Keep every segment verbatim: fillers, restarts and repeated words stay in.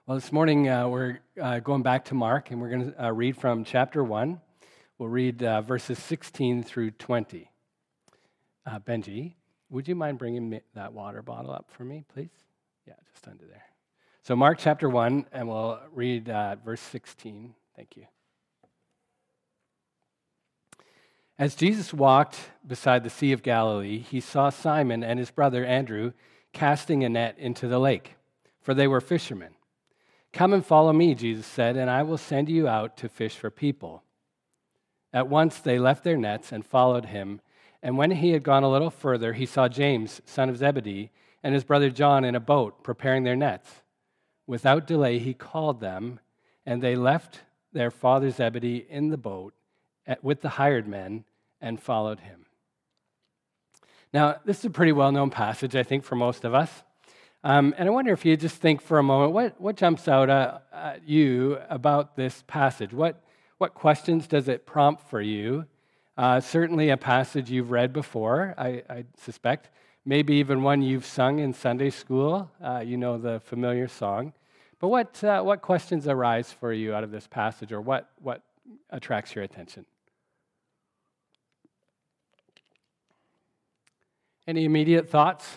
Well, this morning uh, we're uh, going back to Mark, and we're going to uh, read from chapter one. We'll read uh, verses sixteen through twenty. Uh, Benji, would you mind bringing me that water bottle up for me, please? Yeah, just under there. So Mark chapter one, and we'll read uh, verse sixteen. Thank you. As Jesus walked beside the Sea of Galilee, he saw Simon and his brother Andrew casting a net into the lake, for they were fishermen. "Come and follow me," Jesus said, "and I will send you out to fish for people." At once they left their nets and followed him, and when he had gone a little further, he saw James, son of Zebedee, and his brother John in a boat preparing their nets. Without delay he called them, and they left their father Zebedee in the boat with the hired men and followed him. Now, this is a pretty well-known passage, I think, for most of us. Um, and I wonder if you just think for a moment, what, what jumps out at, at you about this passage? What, what questions does it prompt for you? Uh, certainly a passage you've read before, I, I suspect. Maybe even one you've sung in Sunday school. Uh, you know the familiar song. But what, uh, what questions arise for you out of this passage, or what, what attracts your attention? Any immediate thoughts?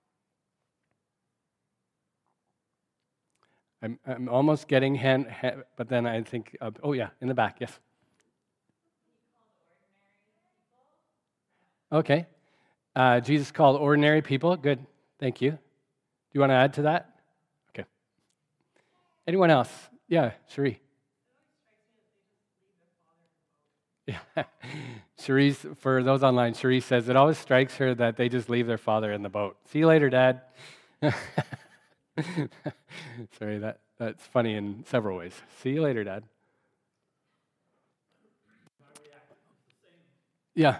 I'm, I'm almost getting hand, hand, but then I think, uh, oh yeah, in the back, yes. Okay. Uh, Jesus called ordinary people. Good. Thank you. Do you want to add to that? Okay. Anyone else? Yeah, Cherie. Yeah. Cherie, for those online, Cherie says it always strikes her that they just leave their father in the boat. See you later, Dad. Sorry, that, that's funny in several ways. See you later, Dad. Yeah.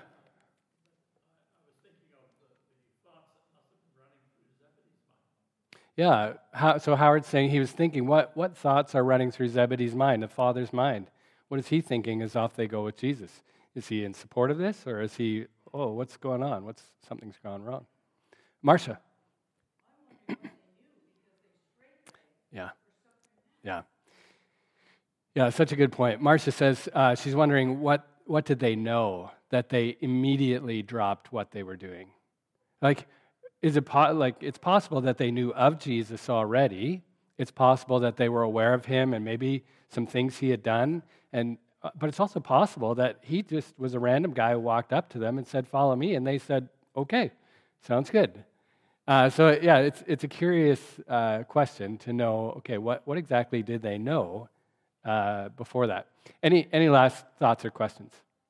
Yeah. How, so Howard's saying he was thinking, what, what thoughts are running through Zebedee's mind, the father's mind? What is he thinking as off they go with Jesus? Is he in support of this, or is he, oh, what's going on? What's something's gone wrong? Marcia. Yeah. Yeah. Yeah, such a good point. Marcia says uh, she's wondering what, what did they know that they immediately dropped what they were doing? Like, is it po- like it's possible that they knew of Jesus already. It's possible that they were aware of him and maybe some things he had done. And uh, but it's also possible that he just was a random guy who walked up to them and said, "Follow me," and they said, "Okay, sounds good." Uh, so yeah, it's it's a curious uh, question to know. Okay, what what exactly did they know uh, before that? Any any last thoughts or questions?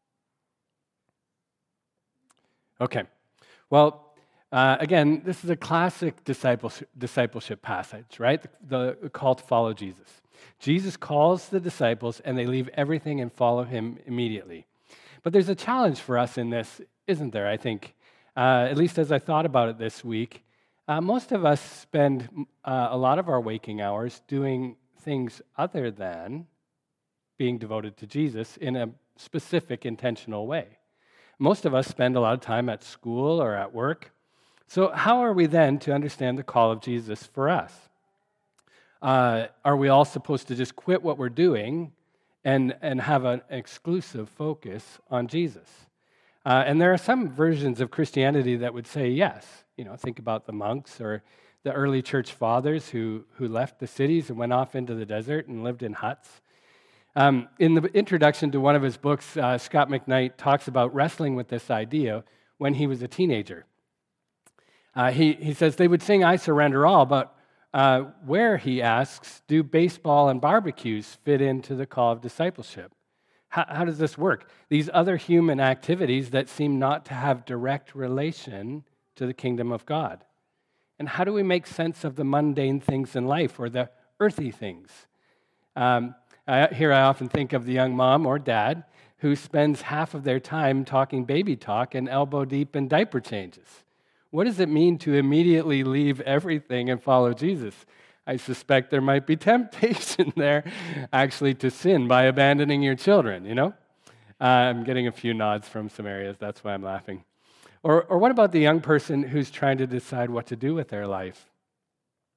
Okay, well. Uh, again, this is a classic discipleship, discipleship passage, right? The, the call to follow Jesus. Jesus calls the disciples, and they leave everything and follow him immediately. But there's a challenge for us in this, isn't there, I think? Uh, at least as I thought about it this week, uh, most of us spend uh, a lot of our waking hours doing things other than being devoted to Jesus in a specific, intentional way. Most of us spend a lot of time at school or at work. So how are we then to understand the call of Jesus for us? Uh, are we all supposed to just quit what we're doing and, and have an exclusive focus on Jesus? Uh, and there are some versions of Christianity that would say yes. You know, think about the monks or the early church fathers who, who left the cities and went off into the desert and lived in huts. Um, in the introduction to one of his books, uh, Scott McKnight talks about wrestling with this idea when he was a teenager. Uh, he, he says they would sing "I Surrender All," but uh, where, he asks, do baseball and barbecues fit into the call of discipleship? How, how does this work? These other human activities that seem not to have direct relation to the kingdom of God. And how do we make sense of the mundane things in life or the earthy things? Um, I, here I often think of the young mom or dad who spends half of their time talking baby talk and elbow deep in diaper changes. What does it mean to immediately leave everything and follow Jesus? I suspect there might be temptation there, actually, to sin by abandoning your children, you know? Uh, I'm getting a few nods from some areas. That's why I'm laughing. Or, or what about the young person who's trying to decide what to do with their life?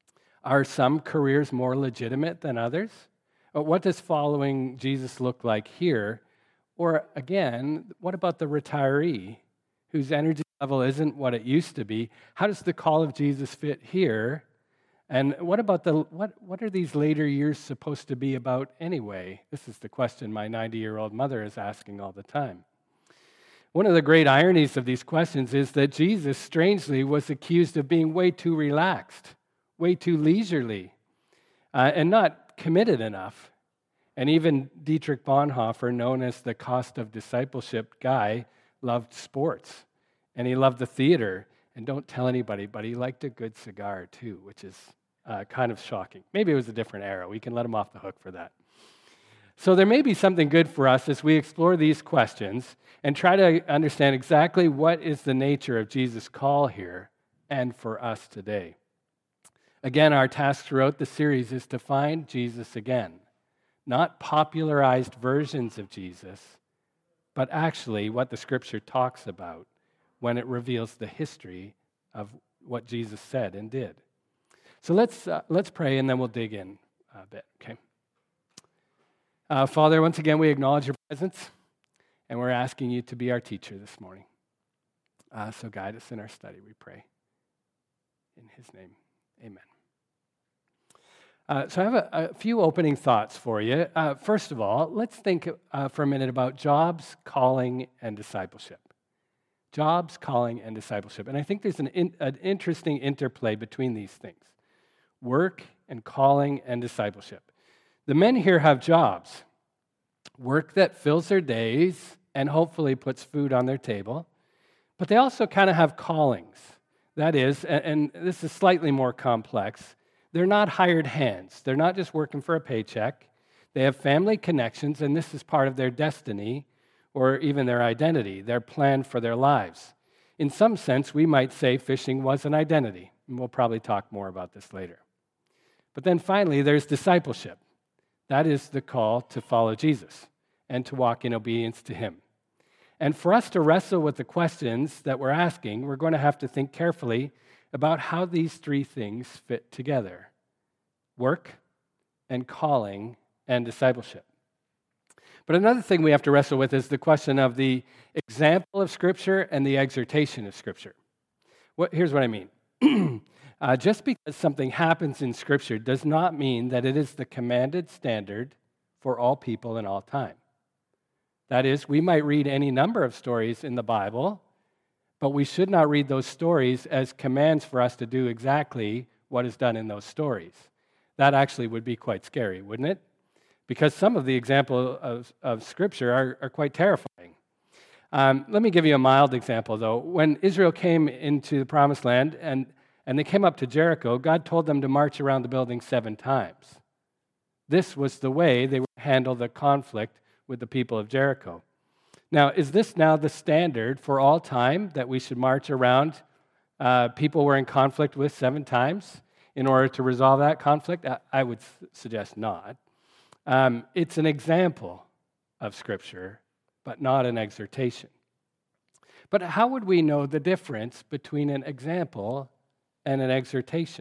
Are some careers more legitimate than others? Uh, What does following Jesus look like here? Or again, what about the retiree whose energy level isn't what it used to be? How does the call of Jesus fit here? And what about the what what are these later years supposed to be about anyway? This is the question my ninety-year-old mother is asking all the time. One of the great ironies of these questions is that Jesus, strangely, was accused of being way too relaxed, way too leisurely, uh, and not committed enough. And even Dietrich Bonhoeffer, known as the cost of discipleship guy, loved sports, and he loved the theater. And don't tell anybody, but he liked a good cigar too, which is uh, kind of shocking. Maybe it was a different era. We can let him off the hook for that. So there may be something good for us as we explore these questions and try to understand exactly what is the nature of Jesus' call here and for us today. Again, our task throughout the series is to find Jesus again, not popularized versions of Jesus, but actually what the Scripture talks about when it reveals the history of what Jesus said and did. So let's uh, let's pray, and then we'll dig in a bit, okay? Uh, Father, once again, we acknowledge your presence, and we're asking you to be our teacher this morning. Uh, so guide us in our study, we pray. In his name, amen. Uh, so I have a, a few opening thoughts for you. Uh, first of all, let's think uh, for a minute about jobs, calling, and discipleship. Jobs, calling, and discipleship. And I think there's an, in, an interesting interplay between these things. Work and calling and discipleship. The men here have jobs, work that fills their days and hopefully puts food on their table, but they also kind of have callings. That is, and, and this is slightly more complex, they're not hired hands. They're not just working for a paycheck. They have family connections, and this is part of their destiny or even their identity, their plan for their lives. In some sense, we might say fishing was an identity, and we'll probably talk more about this later. But then finally, there's discipleship. That is the call to follow Jesus and to walk in obedience to him. And for us to wrestle with the questions that we're asking, we're going to have to think carefully about how these three things fit together: work and calling and discipleship. But another thing we have to wrestle with is the question of the example of Scripture and the exhortation of Scripture. What, here's what I mean. Uh, just because something happens in Scripture does not mean that it is the commanded standard for all people in all time. That is, we might read any number of stories in the Bible, but we should not read those stories as commands for us to do exactly what is done in those stories. That actually would be quite scary, wouldn't it? Because some of the examples of, of Scripture are, are quite terrifying. Um, let me give you a mild example, though. When Israel came into the Promised Land and And they came up to Jericho, God told them to march around the building seven times. This was the way they would handle the conflict with the people of Jericho. Now, is this now the standard for all time, that we should march around uh, people we're in conflict with seven times in order to resolve that conflict? I, I would s- suggest not. Um, it's an example of Scripture, but not an exhortation. But how would we know the difference between an example and an exhortation?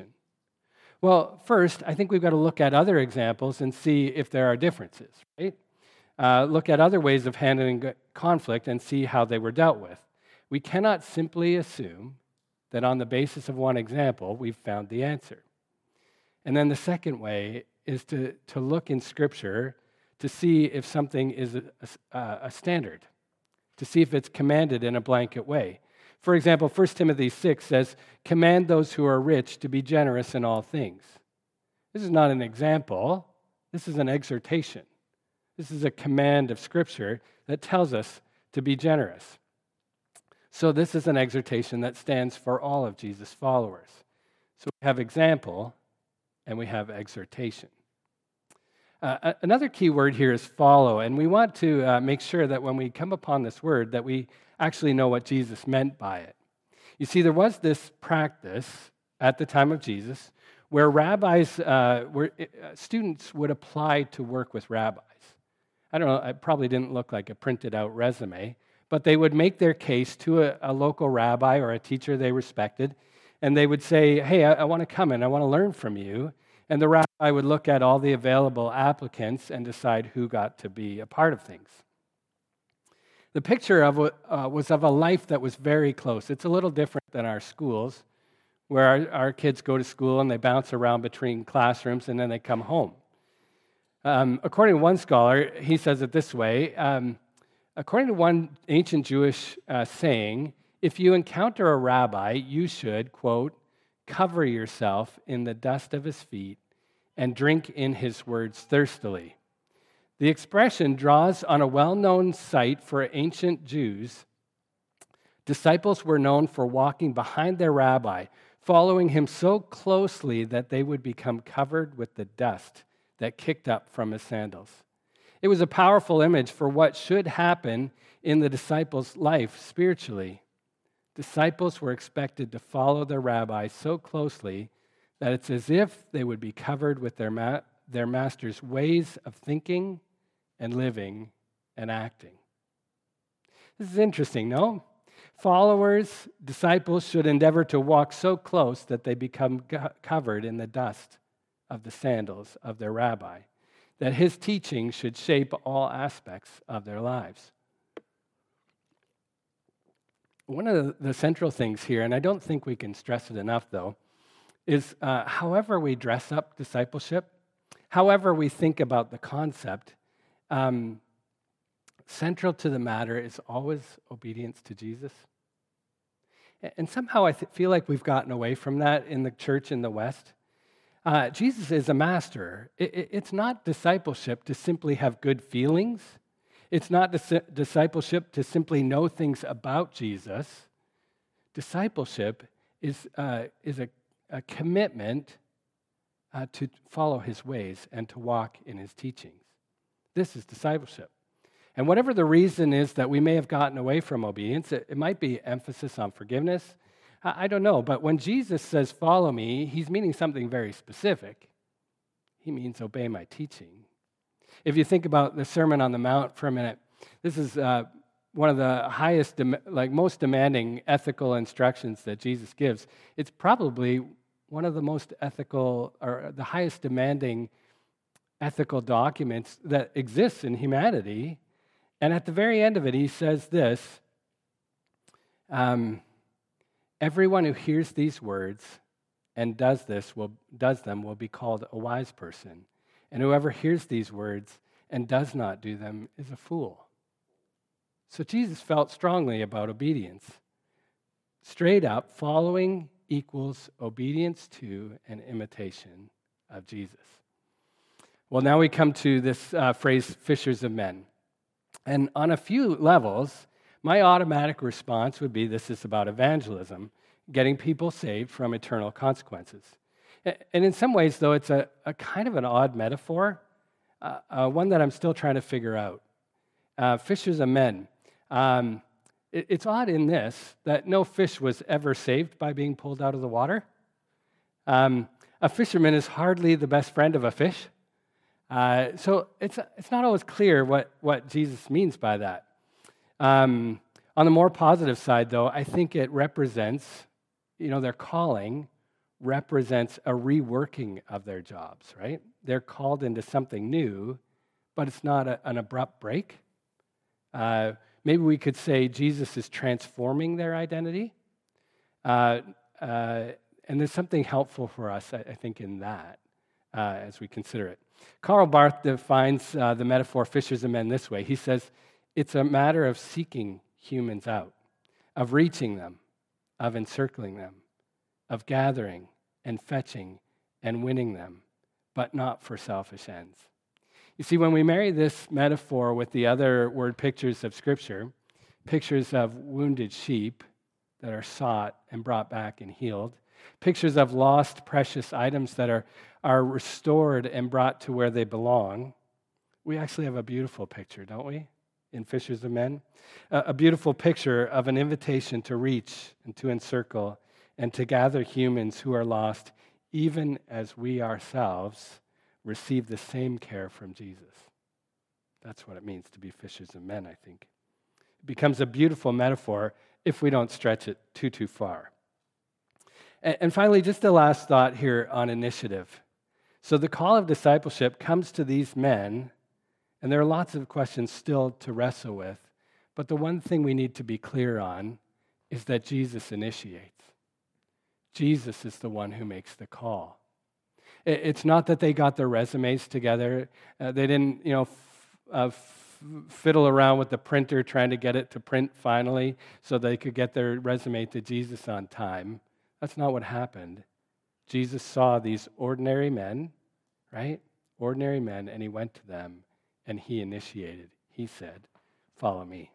Well, first, I think we've got to look at other examples and see if there are differences, right? Uh, look at other ways of handling conflict and see how they were dealt with. We cannot simply assume that on the basis of one example, we've found the answer. And then the second way is to, to look in Scripture to see if something is a, a, a standard, to see if it's commanded in a blanket way. For example, First Timothy six says, "Command those who are rich to be generous in all things." This is not an example. This is an exhortation. This is a command of Scripture that tells us to be generous. So this is an exhortation that stands for all of Jesus' followers. So we have example and we have exhortation. Uh, another key word here is follow, and we want to uh, make sure that when we come upon this word that we actually know what Jesus meant by it. You see, there was this practice at the time of Jesus where rabbis, uh, where uh, students would apply to work with rabbis. I don't know, it probably didn't look like a printed out resume, but they would make their case to a, a local rabbi or a teacher they respected, And they would say, hey, I, I want to come and I want to learn from you. And the rabbi would look at all the available applicants and decide who got to be a part of things. The picture of it uh, was of a life that was very close. It's a little different than our schools, where our, our kids go to school and they bounce around between classrooms and then they come home. Um, according to one scholar, he says it this way. Um, according to one ancient Jewish uh, saying, if you encounter a rabbi, you should, quote, cover yourself in the dust of his feet and drink in his words thirstily. The expression draws on a well-known site for ancient Jews. Disciples were known for walking behind their rabbi, following him so closely that they would become covered with the dust that kicked up from his sandals. It was a powerful image for what should happen in the disciples' life spiritually. Disciples were expected to follow their rabbi so closely that it's as if they would be covered with their, ma- their master's ways of thinking and living and acting. This is interesting, no? Followers, disciples should endeavor to walk so close that they become go- covered in the dust of the sandals of their rabbi, that his teaching should shape all aspects of their lives. One of the central things here, and I don't think we can stress it enough, though, is uh, however we dress up discipleship, however we think about the concept, um, central to the matter is always obedience to Jesus. And somehow I th- feel like we've gotten away from that in the church in the West. Uh, Jesus is a master. It, it, it's not discipleship to simply have good feelings. It's not dis- discipleship to simply know things about Jesus. Discipleship is, uh, is a, a commitment uh, to follow his ways and to walk in his teachings. This is discipleship. And whatever the reason is that we may have gotten away from obedience, it, it might be emphasis on forgiveness. I, I don't know, but when Jesus says, follow me, he's meaning something very specific. He means obey my teaching. If you think about the Sermon on the Mount for a minute, this is uh, one of the highest, dem- like most demanding ethical instructions that Jesus gives. It's probably one of the most ethical or the highest demanding ethical documents that exists in humanity. And at the very end of it, he says this, um, everyone who hears these words and does this will does them will be called a wise person. And whoever hears these words and does not do them is a fool. So Jesus felt strongly about obedience. Straight up, following equals obedience to and imitation of Jesus. Well, now we come to this uh, phrase, fishers of men. And on a few levels, my automatic response would be this is about evangelism, getting people saved from eternal consequences. And in some ways, though, it's a, a kind of an odd metaphor, uh, uh, one that I'm still trying to figure out. Uh, fishers of men. Um, it, it's odd in this that no fish was ever saved by being pulled out of the water. Um, a fisherman is hardly the best friend of a fish. Uh, so it's it's not always clear what, what Jesus means by that. Um, on the more positive side, though, I think it represents, you know, their calling represents a reworking of their jobs, right? They're called into something new, but it's not a, an abrupt break. Uh, maybe we could say Jesus is transforming their identity. Uh, uh, and there's something helpful for us, I, I think, in that uh, as we consider it. Karl Barth defines uh, the metaphor fishers of men this way. He says, it's a matter of seeking humans out, of reaching them, of encircling them, of gathering and fetching and winning them, but not for selfish ends. You see, when we marry this metaphor with the other word pictures of Scripture, pictures of wounded sheep that are sought and brought back and healed, pictures of lost precious items that are, are restored and brought to where they belong, we actually have a beautiful picture, don't we, in Fishers of Men? A, a beautiful picture of an invitation to reach and to encircle and to gather humans who are lost, even as we ourselves receive the same care from Jesus. That's what it means to be fishers of men, I think. It becomes a beautiful metaphor if we don't stretch it too, too far. And, and finally, just a last thought here on initiative. So the call of discipleship comes to these men, and there are lots of questions still to wrestle with, but the one thing we need to be clear on is that Jesus initiates. Jesus is the one who makes the call. It's not that they got their resumes together. Uh, they didn't, you know, f- uh, f- fiddle around with the printer trying to get it to print finally so they could get their resume to Jesus on time. That's not what happened. Jesus saw these ordinary men, right? Ordinary men, and he went to them and he initiated. He said, "Follow me."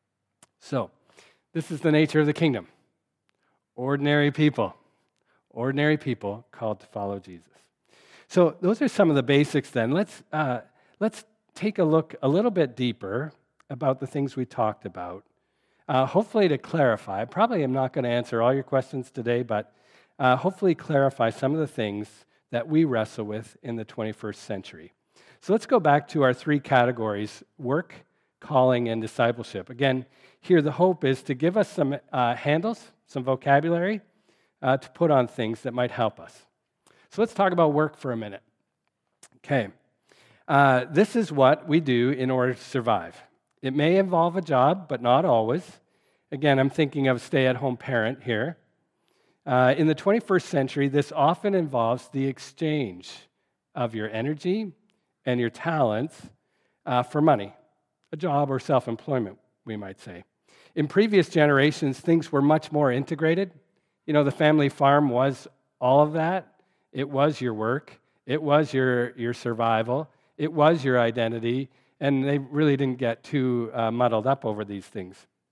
So, this is the nature of the kingdom. Ordinary people. Ordinary people called to follow Jesus. So those are some of the basics then. Let's, uh, let's take a look a little bit deeper about the things we talked about. Uh, hopefully to clarify, probably I'm not going to answer all your questions today, but uh, hopefully clarify some of the things that we wrestle with in the twenty-first century. So let's go back to our three categories: work, calling, and discipleship. Again, here the hope is to give us some uh, handles, some vocabulary uh, to put on things that might help us. So let's talk about work for a minute. Okay. Uh, this is what we do in order to survive. It may involve a job, but not always. Again, I'm thinking of a stay-at-home parent here. Uh, in the twenty-first century, this often involves the exchange of your energy and your talents uh, for money, a job or self-employment, we might say. In previous generations, things were much more integrated. You know, the family farm was all of that. It was your work. It was your, your survival. It was your identity. And they really didn't get too uh, muddled up over these things.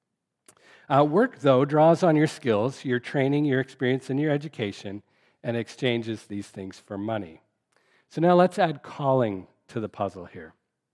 Uh, work, though, draws on your skills, your training, your experience, and your education, and exchanges these things for money. So now let's add calling to the puzzle here.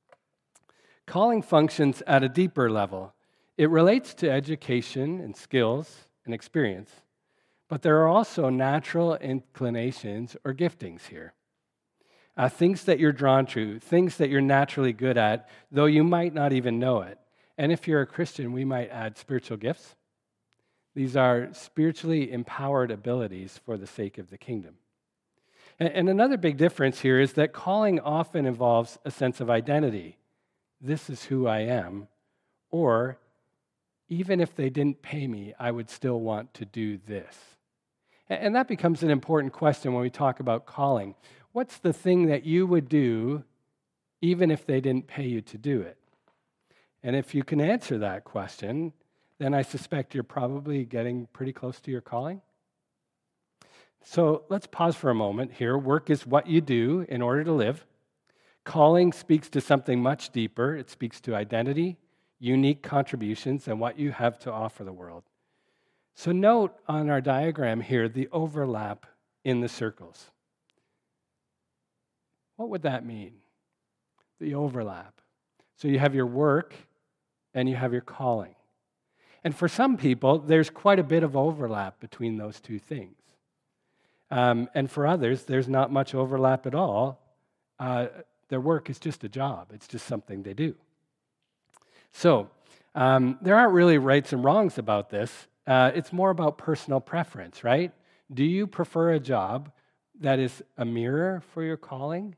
Calling functions at a deeper level. It relates to education and skills and experience, but there are also natural inclinations or giftings here. Uh, things that you're drawn to, things that you're naturally good at, though you might not even know it. And if you're a Christian, we might add spiritual gifts. These are spiritually empowered abilities for the sake of the kingdom. And, and another big difference here is that calling often involves a sense of identity. This is who I am. Or, even if they didn't pay me, I would still want to do this. And that becomes an important question when we talk about calling. What's the thing that you would do even if they didn't pay you to do it? And if you can answer that question, then I suspect you're probably getting pretty close to your calling. So let's pause for a moment here. Work is what you do in order to live. Calling speaks to something much deeper. It speaks to identity, unique contributions, and what you have to offer the world. So note on our diagram here the overlap in the circles. What would that mean? The overlap. So you have your work and you have your calling. And for some people, there's quite a bit of overlap between those two things. Um, and for others, there's not much overlap at all. Uh, their work is just a job. It's just something they do. So um, there aren't really rights and wrongs about this. Uh, it's more about personal preference, right? Do you prefer a job that is a mirror for your calling?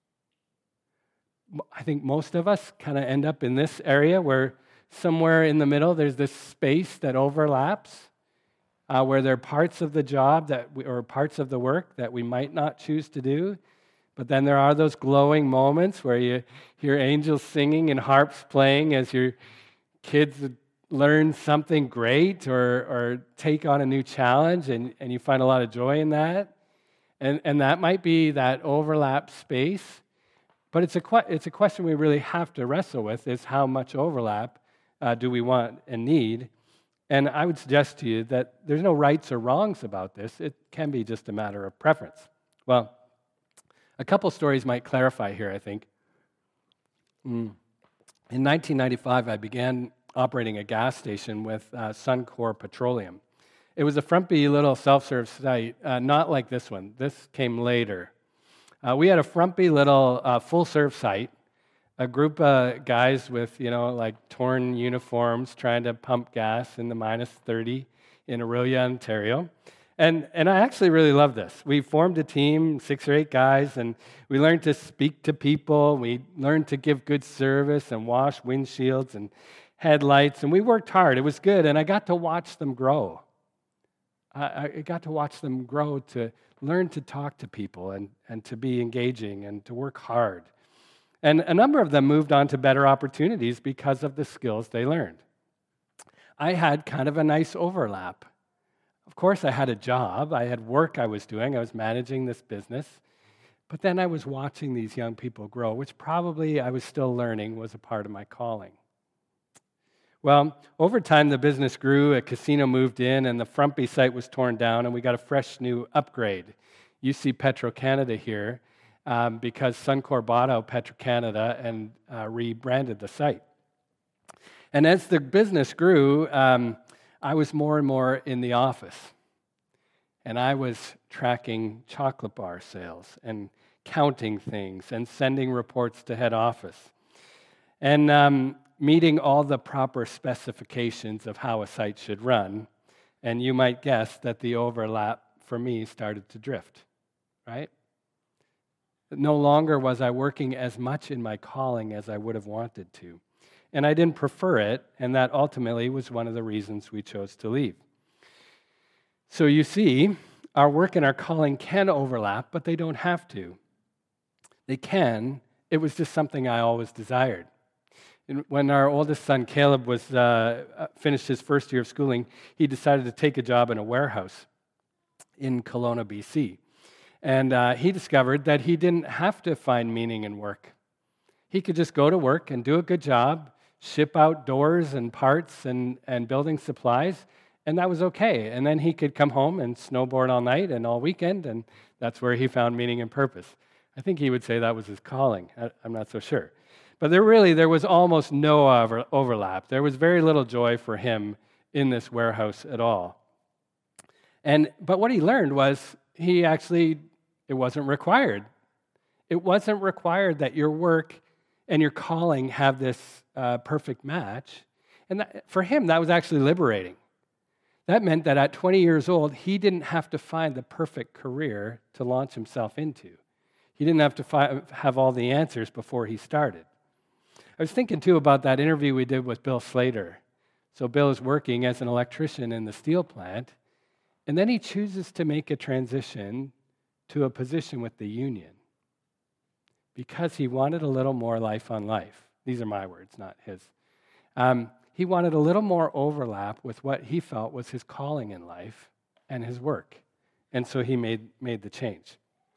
I think most of us kind of end up in this area where somewhere in the middle there's this space that overlaps, uh, where there are parts of the job that we, or parts of the work that we might not choose to do, but then there are those glowing moments where you hear angels singing and harps playing as your kids learn something great or, or take on a new challenge, and, and you find a lot of joy in that. And, and that might be that overlap space. But it's a, it's a question we really have to wrestle with, is how much overlap uh, do we want and need? And I would suggest to you that there's no rights or wrongs about this. It can be just a matter of preference. Well, a couple stories might clarify here, I think. Mm. In nineteen ninety-five, I began operating a gas station with uh, Suncor Petroleum. It was a frumpy little self-serve site, uh, not like this one. This came later. Uh, we had a frumpy little uh, full-serve site, a group of guys with, you know, like torn uniforms trying to pump gas in the minus thirty in Orillia, Ontario. And, and I actually really love this. We formed a team, six or eight guys, and we learned to speak to people. We learned to give good service and wash windshields and headlights, and we worked hard. It was good, and I got to watch them grow. I, I got to watch them grow to learn to talk to people and, and to be engaging and to work hard. And a number of them moved on to better opportunities because of the skills they learned. I had kind of a nice overlap. Of course, I had a job. I had work I was doing. I was managing this business. But then I was watching these young people grow, which probably I was still learning was a part of my calling. Well, over time, the business grew. A casino moved in, and the Frumpy site was torn down, and we got a fresh new upgrade. You see Petro-Canada here um, because Suncor bought out Petro-Canada and uh, rebranded the site. And as the business grew, um, I was more and more in the office. And I was tracking chocolate bar sales and counting things and sending reports to head office. And um, meeting all the proper specifications of how a site should run. And you might guess that the overlap for me started to drift, right? No longer was I working as much in my calling as I would have wanted to. And I didn't prefer it, and that ultimately was one of the reasons we chose to leave. So you see, our work and our calling can overlap, but they don't have to. They can. It was just something I always desired. And when our oldest son, Caleb, was uh, finished his first year of schooling, he decided to take a job in a warehouse in Kelowna, B C. And uh, he discovered that he didn't have to find meaning in work. He could just go to work and do a good job, ship out doors and parts and, and building supplies, and that was okay. And then he could come home and snowboard all night and all weekend, and that's where he found meaning and purpose. I think he would say that was his calling. I, I'm not so sure. But there really, there was almost no over, overlap. There was very little joy for him in this warehouse at all. And but what he learned was he actually, it wasn't required. It wasn't required that your work and your calling have this uh, perfect match. And that, for him, that was actually liberating. That meant that at twenty years old, he didn't have to find the perfect career to launch himself into. He didn't have to fi- have all the answers before he started. I was thinking, too, about that interview we did with Bill Slater. So Bill is working as an electrician in the steel plant, and then he chooses to make a transition to a position with the union because he wanted a little more life on life. These are my words, not his. Um, he wanted a little more overlap with what he felt was his calling in life and his work, and so he made, made the change.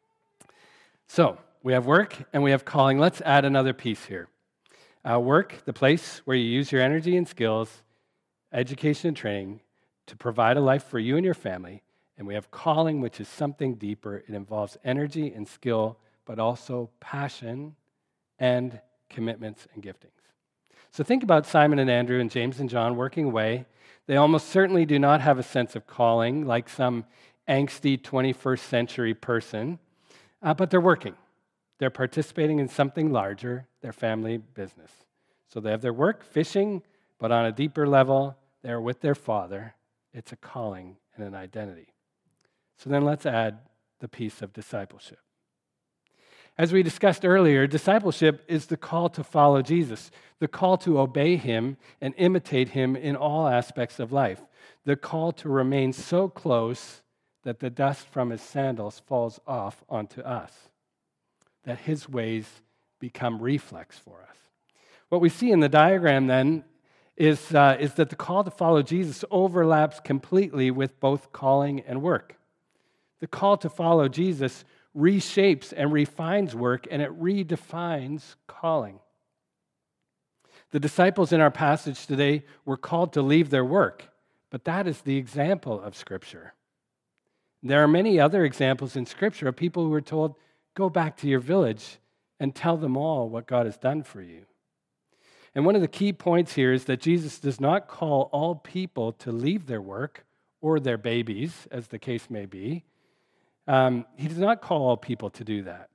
So we have work and we have calling. Let's add another piece here. Uh, work, the place where you use your energy and skills, education and training to provide a life for you and your family. And we have calling, which is something deeper. It involves energy and skill, but also passion and commitments and giftings. So think about Simon and Andrew and James and John working away. They almost certainly do not have a sense of calling like some angsty twenty-first century person, uh, but they're working. They're participating in something larger, their family business. So they have their work, fishing, but on a deeper level, they're with their Father. It's a calling and an identity. So then let's add the piece of discipleship. As we discussed earlier, discipleship is the call to follow Jesus, the call to obey him and imitate him in all aspects of life, the call to remain so close that the dust from his sandals falls off onto us, that his ways become reflex for us. What we see in the diagram then is, uh, is that the call to follow Jesus overlaps completely with both calling and work. The call to follow Jesus reshapes and refines work, and it redefines calling. The disciples in our passage today were called to leave their work, but that is the example of Scripture. There are many other examples in Scripture of people who were told, go back to your village and tell them all what God has done for you. And one of the key points here is that Jesus does not call all people to leave their work or their babies, as the case may be. Um, he does not call all people to do that.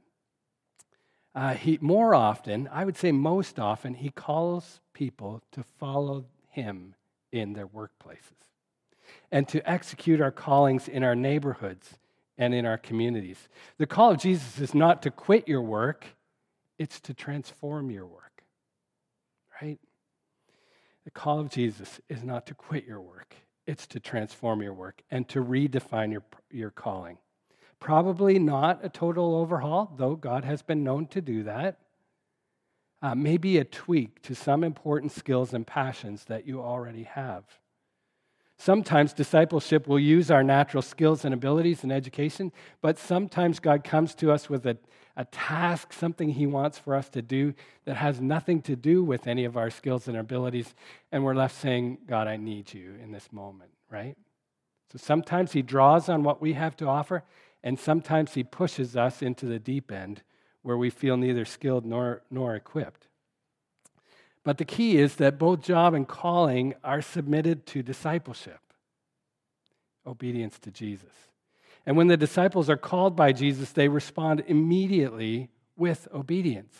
Uh, he more often, I would say most often, he calls people to follow him in their workplaces. and to execute our callings in our neighborhoods and in our communities. The call of Jesus is not to quit your work, it's to transform your work, right? The call of Jesus is not to quit your work, it's to transform your work and to redefine your, your calling. Probably not a total overhaul, though God has been known to do that. Uh, maybe a tweak to some important skills and passions that you already have. Sometimes discipleship will use our natural skills and abilities in education, but sometimes God comes to us with a, a task, something he wants for us to do that has nothing to do with any of our skills and abilities, and we're left saying, God, I need you in this moment, right? So sometimes he draws on what we have to offer, and sometimes he pushes us into the deep end where we feel neither skilled nor, nor equipped. But the key is that both job and calling are submitted to discipleship, obedience to Jesus. And when the disciples are called by Jesus, they respond immediately with obedience.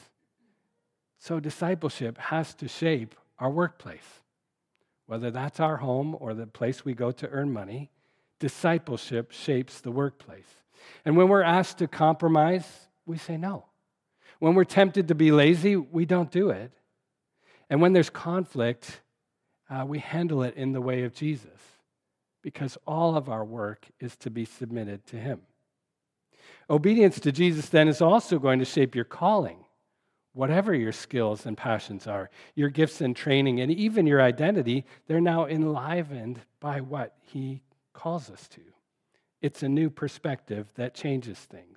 So discipleship has to shape our workplace. Whether that's our home or the place we go to earn money, discipleship shapes the workplace. And when we're asked to compromise, we say no. When we're tempted to be lazy, we don't do it. And when there's conflict, uh, we handle it in the way of Jesus, because all of our work is to be submitted to him. Obedience to Jesus then is also going to shape your calling, whatever your skills and passions are, your gifts and training, and even your identity, they're now enlivened by what he calls us to. It's a new perspective that changes things.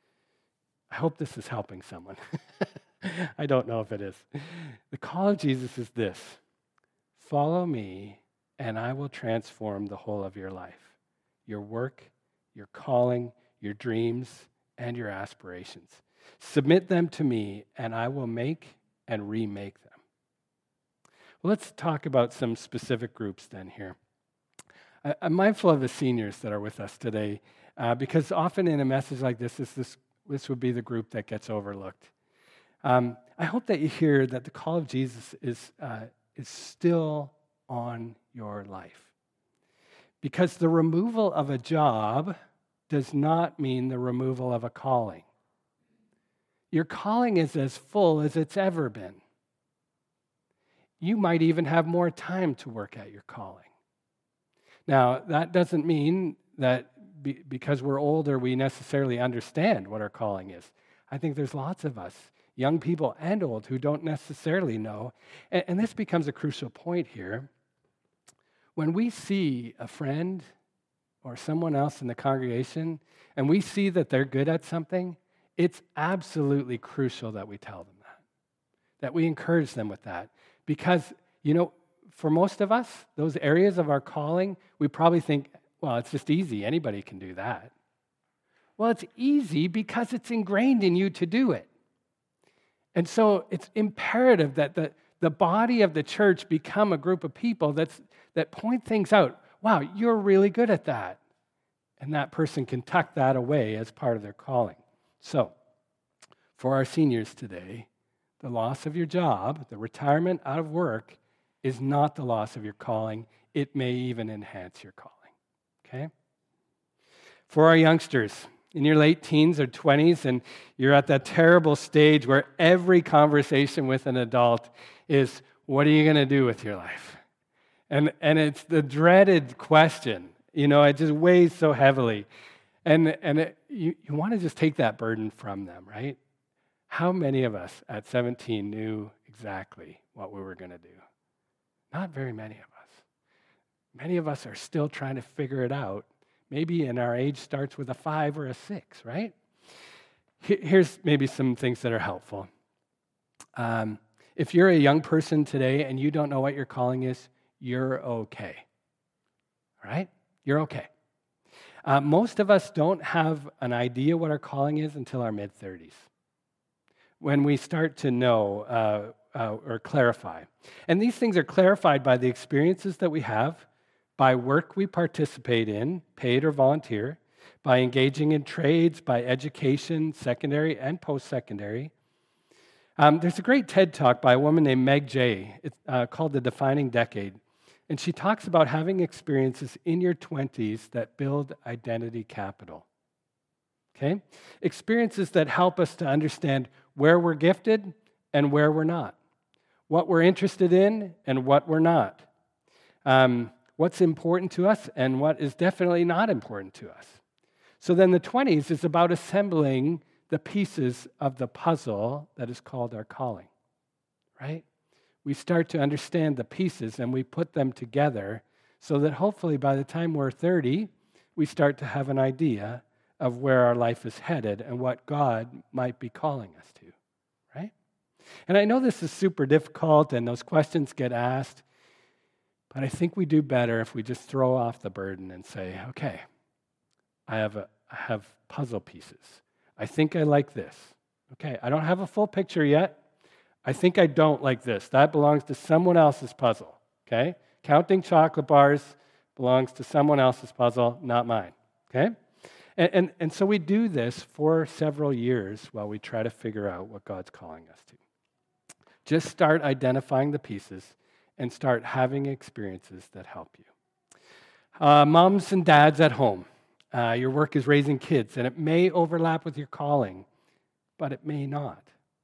I hope this is helping someone. I don't know if it is. The call of Jesus is this: follow me, and I will transform the whole of your life, your work, your calling, your dreams, and your aspirations. Submit them to me, and I will make and remake them. Well, let's talk about some specific groups then here. I, I'm mindful of the seniors that are with us today, uh, because often in a message like this, this, this, this would be the group that gets overlooked. Um, I hope that you hear that the call of Jesus is, uh, is still on your life. Because the removal of a job does not mean the removal of a calling. Your calling is as full as it's ever been. You might even have more time to work at your calling. Now, that doesn't mean that be, because we're older, we necessarily understand what our calling is. I think there's lots of us, young people and old, who don't necessarily know. And, and this becomes a crucial point here. When we see a friend or someone else in the congregation, and we see that they're good at something, it's absolutely crucial that we tell them that, that we encourage them with that. Because, you know, for most of us, those areas of our calling, we probably think, well, it's just easy. Anybody can do that. Well, it's easy because it's ingrained in you to do it. And so it's imperative that the, the body of the church become a group of people that's, that point things out. Wow, you're really good at that. And that person can tuck that away as part of their calling. So, for our seniors today, the loss of your job, the retirement out of work, is not the loss of your calling. It may even enhance your calling, okay? For our youngsters, in your late teens or twenties, and you're at that terrible stage where every conversation with an adult is, what are you going to do with your life? And, and it's the dreaded question. You know, it just weighs so heavily. And, and it, you, you want to just take that burden from them, right? How many of us at seventeen knew exactly what we were going to do? Not very many of us. Many of us are still trying to figure it out. Maybe in our age starts with a five or a six, right? Here's maybe some things that are helpful. Um, if you're a young person today and you don't know what your calling is, you're okay. All right? You're okay. Uh, most of us don't have an idea what our calling is until our mid-thirties, when we start to know uh, uh, or clarify. And these things are clarified by the experiences that we have, by work we participate in, paid or volunteer, by engaging in trades, by education, secondary and post-secondary. Um, there's a great TED Talk by a woman named Meg Jay. It's uh, called The Defining Decade. And she talks about having experiences in your twenties that build identity capital. Okay? Experiences that help us to understand where we're gifted and where we're not, what we're interested in and what we're not, um, what's important to us and what is definitely not important to us. So then the twenties is about assembling the pieces of the puzzle that is called our calling, right? We start to understand the pieces and we put them together so that hopefully by the time we're thirty, we start to have an idea of where our life is headed and what God might be calling us to, right? And I know this is super difficult and those questions get asked, but I think we do better if we just throw off the burden and say, okay, I have a, I have puzzle pieces. I think I like this. Okay, I don't have a full picture yet. I think I don't like this. That belongs to someone else's puzzle, okay? Counting chocolate bars belongs to someone else's puzzle, not mine, okay? And, and, and so we do this for several years while we try to figure out what God's calling us to. Just start identifying the pieces and start having experiences that help you. Uh, moms and dads at home, uh, your work is raising kids, and it may overlap with your calling, but it may not.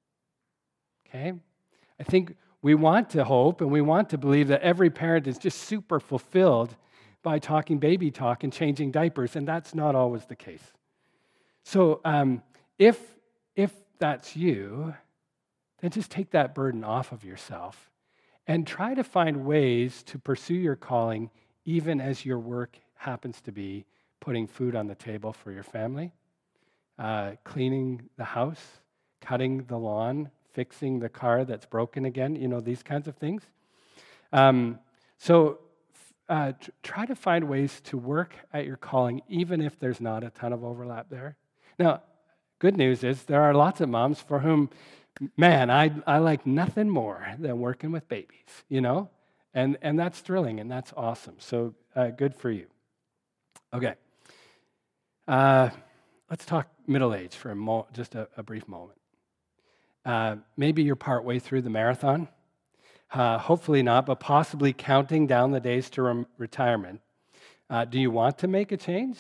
Okay? I think we want to hope and we want to believe that every parent is just super fulfilled by talking baby talk and changing diapers, and that's not always the case. So um, if, if that's you, then just take that burden off of yourself and try to find ways to pursue your calling even as your work happens to be putting food on the table for your family, uh, cleaning the house, cutting the lawn, fixing the car that's broken again, you know, these kinds of things. Um, so uh, tr- try to find ways to work at your calling even if there's not a ton of overlap there. Now, good news is there are lots of moms for whom, man, I, I like nothing more than working with babies, you know? And, and that's thrilling and that's awesome. So uh, good for you. Okay. Uh, let's talk middle age for a mo- just a, a brief moment. Uh, maybe you're partway through the marathon. Uh, hopefully not, but possibly counting down the days to rem- retirement. Uh, do you want to make a change?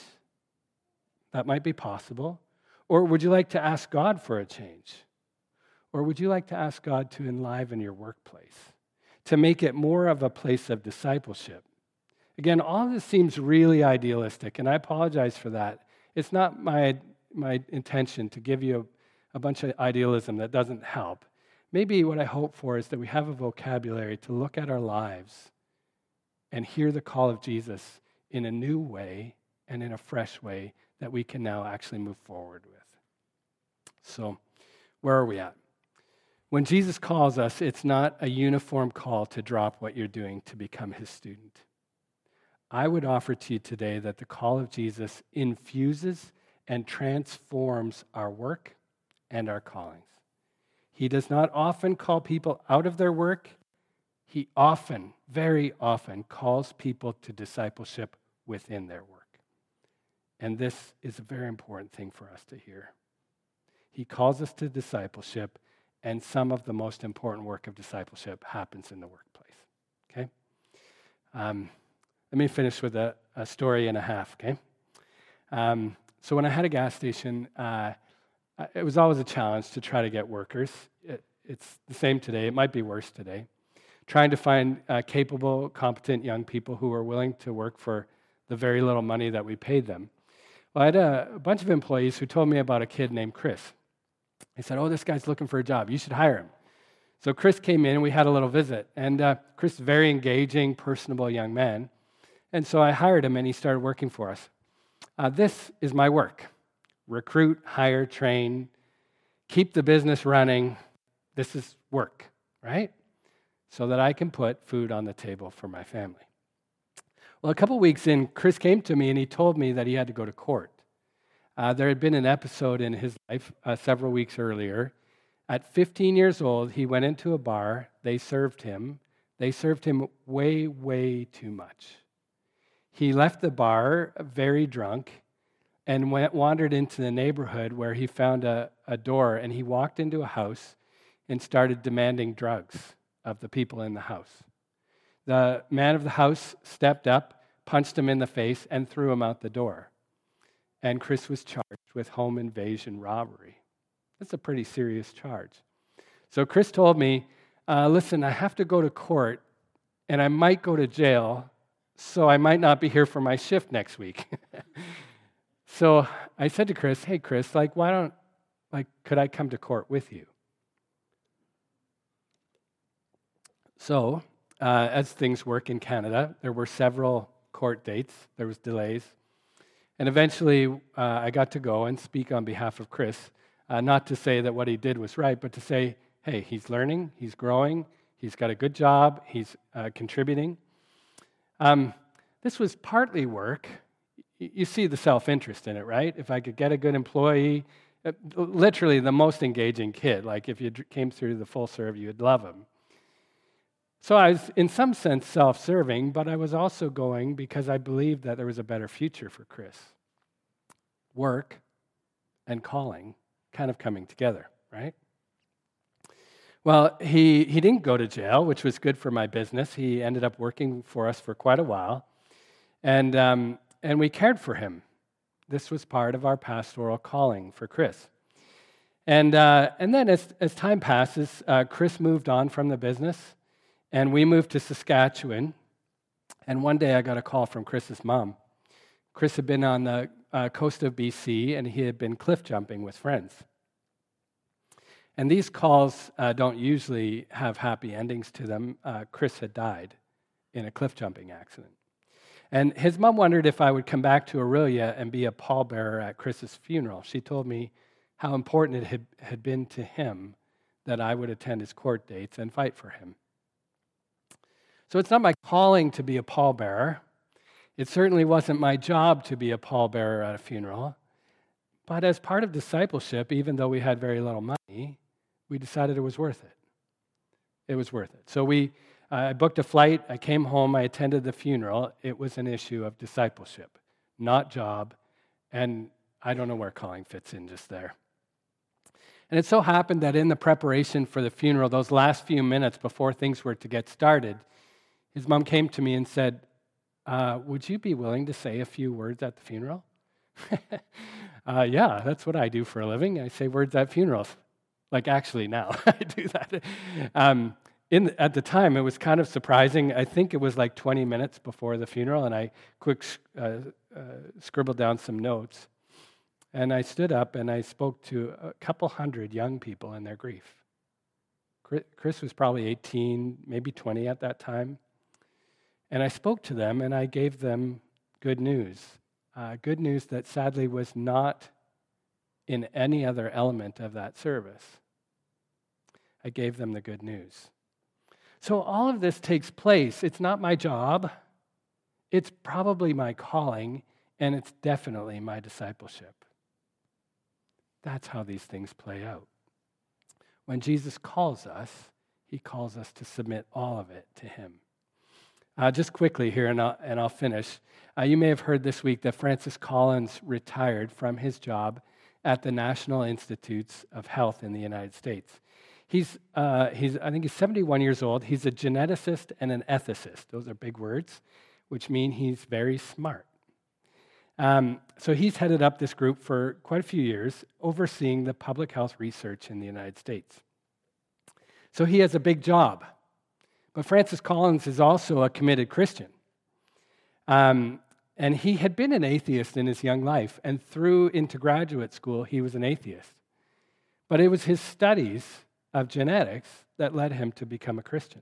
That might be possible. Or would you like to ask God for a change? Or would you like to ask God to enliven your workplace, to make it more of a place of discipleship? Again, all of this seems really idealistic, and I apologize for that. It's not my, my intention to give you a, a bunch of idealism that doesn't help. Maybe what I hope for is that we have a vocabulary to look at our lives and hear the call of Jesus in a new way and in a fresh way that we can now actually move forward with. So, where are we at? When Jesus calls us, it's not a uniform call to drop what you're doing to become his student. I would offer to you today that the call of Jesus infuses and transforms our work and our callings. He does not often call people out of their work. He often, very often, calls people to discipleship within their work. And this is a very important thing for us to hear. He calls us to discipleship, and some of the most important work of discipleship happens in the workplace. Okay? Um, let me finish with a, a story and a half, okay? Um, so when I had a gas station, uh, it was always a challenge to try to get workers. It, it's the same today. It might be worse today. Trying to find uh, capable, competent young people who are willing to work for the very little money that we paid them. Well, I had a, a bunch of employees who told me about a kid named Chris. They said, oh, this guy's looking for a job. You should hire him. So Chris came in and we had a little visit. And uh, Chris is a very engaging, personable young man. And so I hired him and he started working for us. Uh, this is my work. Recruit, hire, train, keep the business running. This is work, right? So that I can put food on the table for my family. Well, a couple weeks in, Chris came to me and he told me that he had to go to court. Uh, there had been an episode in his life uh, several weeks earlier. At fifteen years old, he went into a bar. They served him. They served him way, way too much. He left the bar very drunk and went, wandered into the neighborhood where he found a, a door, and he walked into a house and started demanding drugs of the people in the house. the man of the house stepped up, punched him in the face, and threw him out the door. And Chris was charged with home invasion robbery. That's a pretty serious charge. So Chris told me, uh, listen, I have to go to court, and I might go to jail, so I might not be here for my shift next week. So I said to Chris, hey, Chris, like, why don't, like, could I come to court with you? So, uh, as things work in Canada, there were several court dates. There was delays. And eventually, uh, I got to go and speak on behalf of Chris, uh, not to say that what he did was right, but to say, hey, he's learning, he's growing, he's got a good job, he's uh, contributing. Um, this was partly work. You see the self-interest in it, right? If I could get a good employee, uh, literally the most engaging kid, like if you came through the full serve, you'd love him. So I was, in some sense, self-serving, but I was also going because I believed that there was a better future for Chris. Work and calling kind of coming together, right? Well, he, he didn't go to jail, which was good for my business. He ended up working for us for quite a while, and um, and we cared for him. This was part of our pastoral calling for Chris. And uh, and then as, as time passes, uh, Chris moved on from the business, and we moved to Saskatchewan. And one day I got a call from Chris's mom. Chris had been on the uh, coast of B C, and he had been cliff jumping with friends. And these calls uh, don't usually have happy endings to them. Uh, Chris had died in a cliff jumping accident. And his mom wondered if I would come back to Orillia and be a pallbearer at Chris's funeral. She told me how important it had, had been to him that I would attend his court dates and fight for him. So it's not my calling to be a pallbearer. It certainly wasn't my job to be a pallbearer at a funeral. But as part of discipleship, even though we had very little money, we decided it was worth it. It was worth it. So we, uh, I booked a flight, I came home, I attended the funeral. It was an issue of discipleship, not job, and I don't know where calling fits in just there. And it so happened that in the preparation for the funeral, those last few minutes before things were to get started, his mom came to me and said, uh, would you be willing to say a few words at the funeral? uh, yeah, that's what I do for a living. I say words at funerals. Like, actually, now I do that. Um, in at the time, it was kind of surprising. I think it was like twenty minutes before the funeral, and I quick uh, uh, scribbled down some notes. And I stood up and I spoke to a couple hundred young people in their grief. Chris was probably eighteen, maybe twenty at that time. And I spoke to them and I gave them good news. Uh, good news that sadly was not in any other element of that service. I gave them the good news. So all of this takes place. It's not my job. It's probably my calling, and it's definitely my discipleship. That's how these things play out. When Jesus calls us, he calls us to submit all of it to him. Uh, just quickly here, and I'll, and I'll finish. Uh, you may have heard this week that Francis Collins retired from his job at the National Institutes of Health in the United States. He's, uh, he's, I think he's seventy-one years old. He's a geneticist and an ethicist. Those are big words, which mean he's very smart. Um, so he's headed up this group for quite a few years, overseeing the public health research in the United States. So he has a big job. But Francis Collins is also a committed Christian. Um, and he had been an atheist in his young life, and through into graduate school, he was an atheist. But it was his studies of genetics that led him to become a Christian.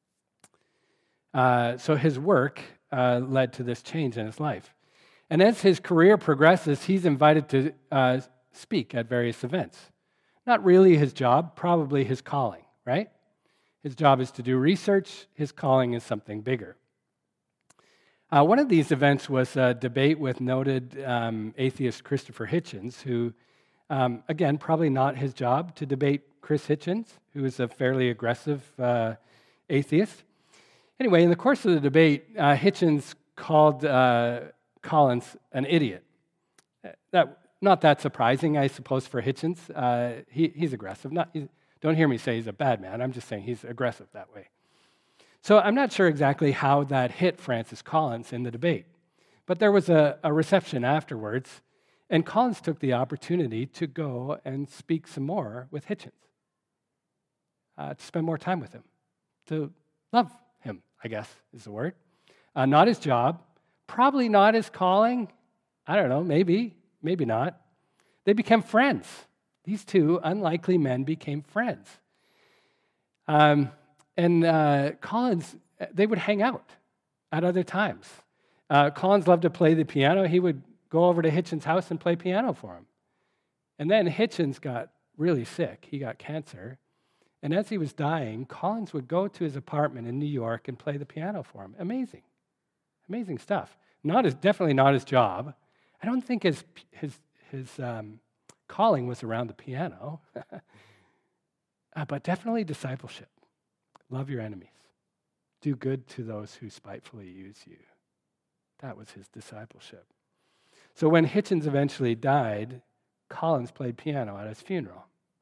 Uh, so his work uh, led to this change in his life. And as his career progresses, he's invited to uh, speak at various events. Not really his job, probably his calling, right? His job is to do research. His calling is something bigger. Uh, one of these events was a debate with noted um, atheist Christopher Hitchens, who, um, again, probably not his job to debate Chris Hitchens, who is a fairly aggressive uh, atheist. Anyway, in the course of the debate, uh, Hitchens called uh, Collins an idiot. That, not that surprising, I suppose, for Hitchens. Uh, he, he's aggressive. Not, he's, don't hear me say he's a bad man. I'm just saying he's aggressive that way. So I'm not sure exactly how that hit Francis Collins in the debate, but there was a, a reception afterwards, and Collins took the opportunity to go and speak some more with Hitchens, uh, to spend more time with him, to love him, I guess is the word. Uh, not his job, probably not his calling. I don't know, maybe, maybe not. They became friends. These two unlikely men became friends. Um, and uh, Collins, they would hang out at other times. Uh, Collins loved to play the piano. He would go over to Hitchens' house and play piano for him. And then Hitchens got really sick. He got cancer. And as he was dying, Collins would go to his apartment in New York and play the piano for him. Amazing. Amazing stuff. Not his, definitely not his job. I don't think his, his, his um, calling was around the piano, uh, but definitely discipleship. Love your enemies. Do good to those who spitefully use you. That was his discipleship. So when Hitchens eventually died, Collins played piano at his funeral.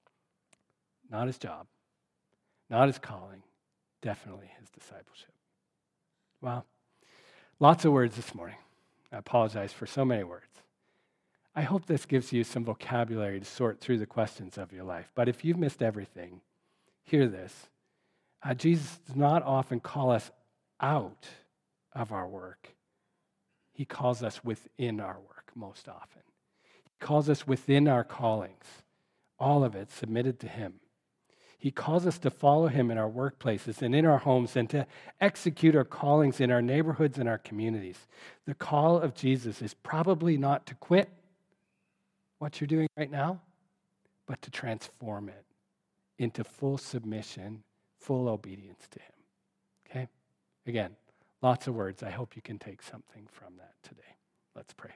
Not his job, not his calling, definitely his discipleship. Well, lots of words this morning. I apologize for so many words. I hope this gives you some vocabulary to sort through the questions of your life. But if you've missed everything, hear this. Uh, Jesus does not often call us out of our work. He calls us within our work most often. He calls us within our callings, all of it submitted to him. He calls us to follow him in our workplaces and in our homes and to execute our callings in our neighborhoods and our communities. The call of Jesus is probably not to quit what you're doing right now, but to transform it into full submission, full obedience to him. Okay? Again, lots of words. I hope you can take something from that today. Let's pray.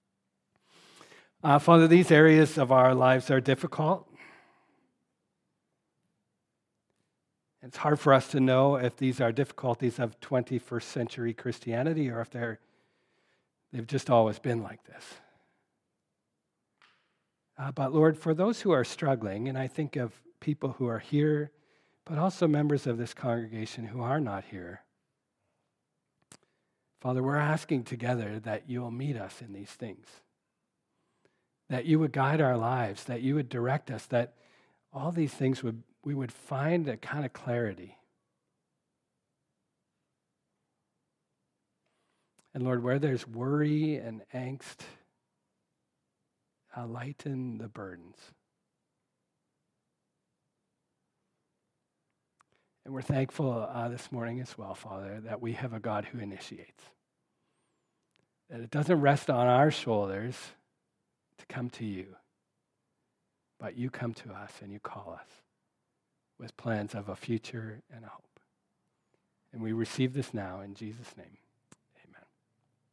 Uh, Father, these areas of our lives are difficult. It's hard for us to know if these are difficulties of twenty-first century Christianity or if they're, they've just always been like this. Uh, but Lord, for those who are struggling, and I think of people who are here, but also members of this congregation who are not here, Father, we're asking together that you will meet us in these things, that you would guide our lives, that you would direct us, that all these things would we would find a kind of clarity. And Lord, where there's worry and angst, uh, lighten the burdens. And we're thankful uh, this morning as well, Father, that we have a God who initiates. That it doesn't rest on our shoulders to come to you, but you come to us and you call us with plans of a future and a hope. And we receive this now in Jesus' name.